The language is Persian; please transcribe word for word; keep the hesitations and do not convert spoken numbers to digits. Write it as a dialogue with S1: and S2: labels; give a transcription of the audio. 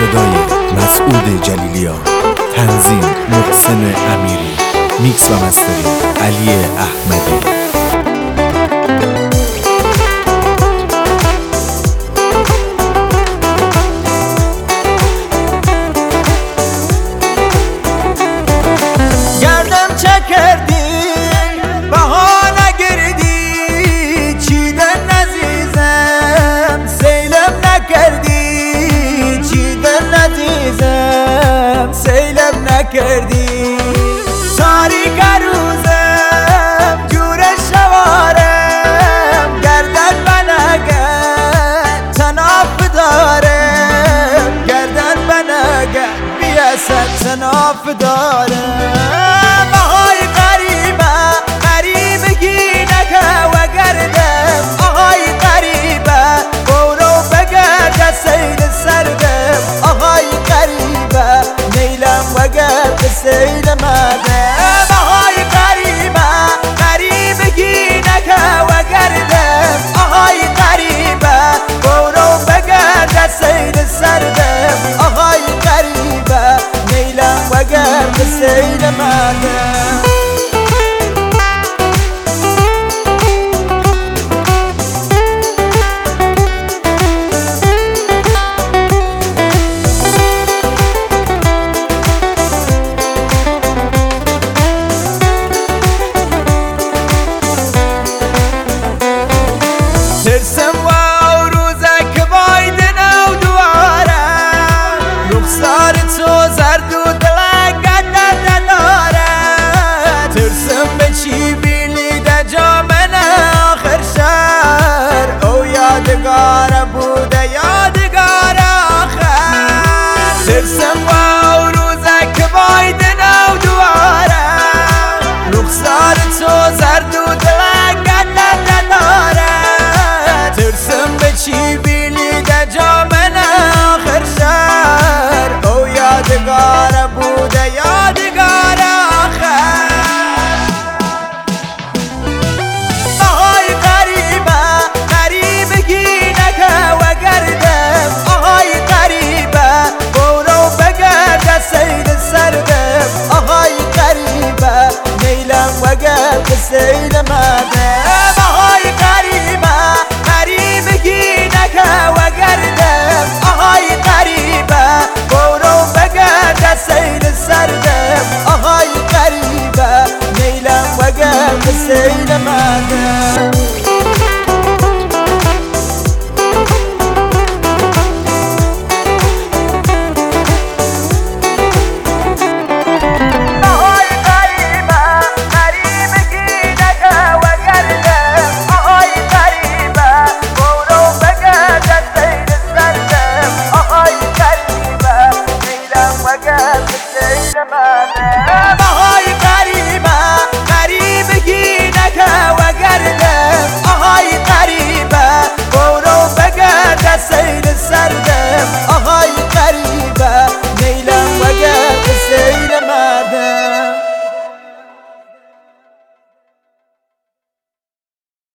S1: صدای مسعود جلیلیان، تنظیم محسن امیری، میکس و مستری علی احمدی.
S2: گردم چه کردی بهانه گردی، چیدن عزیزم سیلم نکردی، چیدن عزیزم سیلم نکردی. تاریک روزم جور شوارم، گردن بنگن تناف دارم، گردن بنگن بیاسد تناف دارم. آهای قریبه قریبگی نکه و گردم، آهای قریبه برو بگرد سیل سردم، آهای قریبه نیلم و گرد سیل مردم. آهای قریبه قریبگی نکه و گردم، آهای قریبه برو بگرد سیل سردم، آهای قریبه نیلم و گرد سیل مردم. ترسم و روزه که باید نو دوارم، رخسار تو زرد و دلنگت نداره. ترسم به چی بیلیده جامن آخر شهر، او یادگار بوده یادگار آخر. ترسم و روزه که باید نو دوارم، رخسار تو زرد و دلنگت نداره. ترسم به چی بیلیده جامن آخر شهر، او یادگار بوده یادگار آخر. آهای قریبه قریبگی نکه و گردم، آهای قریبه برو بگرد سیل سردم، آهای قریبه نیلم و گرد سیل مردم. آهای قریبه قریبگی نکه و گردم، آهای قریبه برو بگرد سیل سردم، آهای قریبه نیلم و گرد سیل مردم. آهای قریبه قریبگی نکه و گردم، آهای قریبه برو بگرد سیل سردم،